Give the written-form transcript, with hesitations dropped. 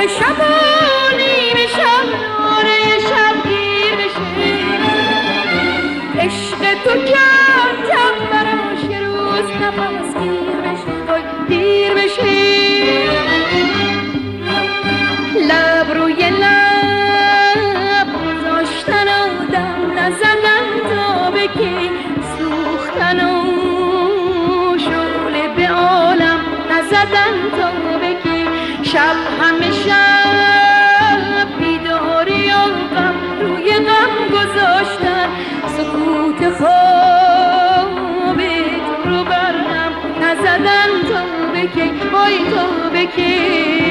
شب و نیم شب نوره شب گیر بشه عشق تو کرد براش یه روز نفس گیر بشه وای دیر بشه لب روی لب گذاشتن آدم نزدن تا بکی سوختن و شعله به عالم نزدن تا بکی شب همه شب بیداری و غم روی غم گذاشتن سکوت خواب تو رو برهم نزدن تا بکی وای تا بکی